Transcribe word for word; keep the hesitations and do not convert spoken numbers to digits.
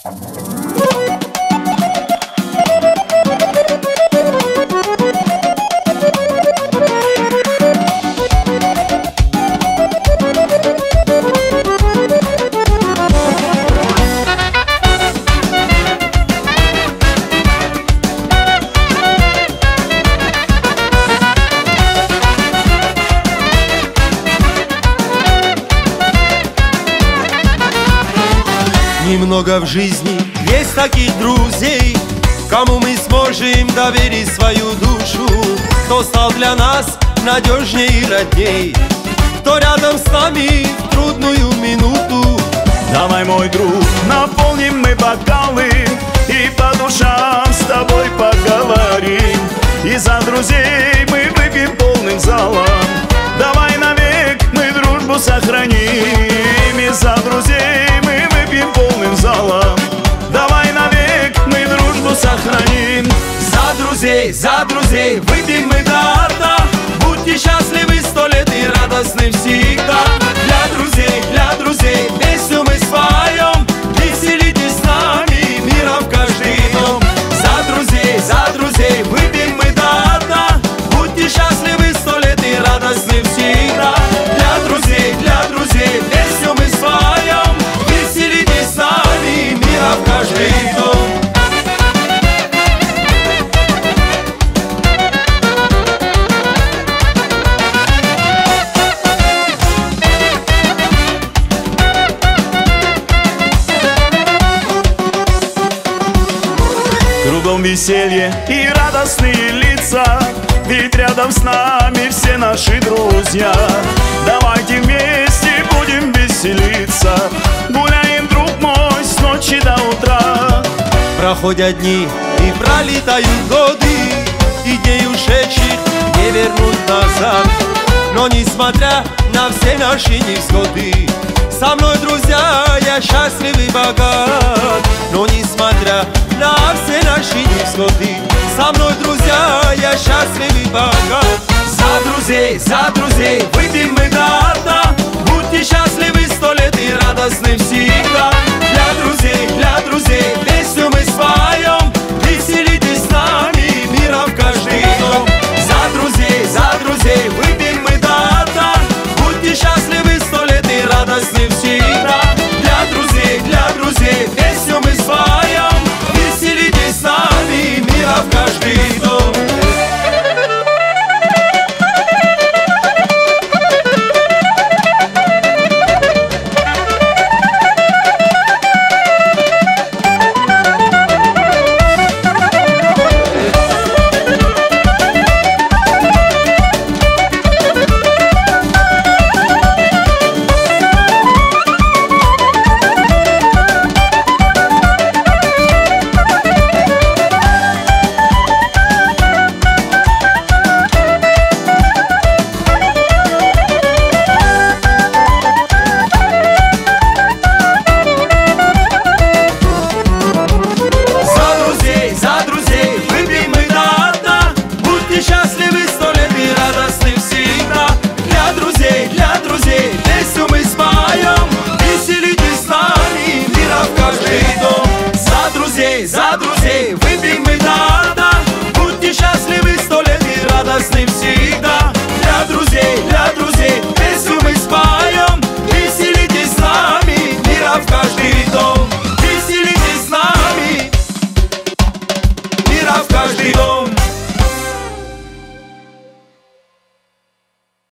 Немного в жизни есть таких друзей, кому мы сможем доверить свою душу, кто стал для нас надежнее и родней, кто рядом с нами в трудную минуту. Давай, мой друг, наполним мы бокалы и по душам с тобой поговорим, и за друзей мы выпьем полным залом. Давай навек мы дружбу сохраним, и за друзей мы выпьем полным залом. Давай навек мы дружбу сохраним. За друзей, за друзей выпьем мы до дна. Будьте счастливы сто лет и радостны всегда. Для друзей, для друзей песню мы споем. Веселитесь с нами, мира в каждый дом. За друзей, за друзей выпьем мы до дна. Будьте счастливы сто лет и радостны всегда. Для друзей, для друзей песню мы споем. Веселитесь с нами, мира в каждый дом. Кругом веселье и радостные лица, ведь рядом с нами все наши друзья. Давайте вместе будем веселиться, гуляем, друг мой, с ночи до утра. Проходят дни и пролетают годы, и дней ушедших не вернуть назад. Но несмотря на все наши невзгоды, со мной, друзья, я счастлив и богат. Но несмотря на все наши невзгоды, со мной, друзья, я счастлив и богат. За друзей, за друзей выпьем мы до дна. Будьте счастливы сто лет и радостны всегда. Для друзей, для друзей песню мы споем. Веселитесь с нами, мира в каждый дом. За друзей, за друзей выпьем мы до дна. Будьте счастливы сто лет и радостны всегда. Для друзей, для друзей песню мы споем. Веселитесь с нами, мира в каждый дом. За друзей выпьем мы до дна. Будьте счастливы сто лет и радостны всегда. Для друзей, для друзей песню мы споем. Веселитесь с нами, мира в каждый дом. Веселитесь с нами, мира в каждый дом.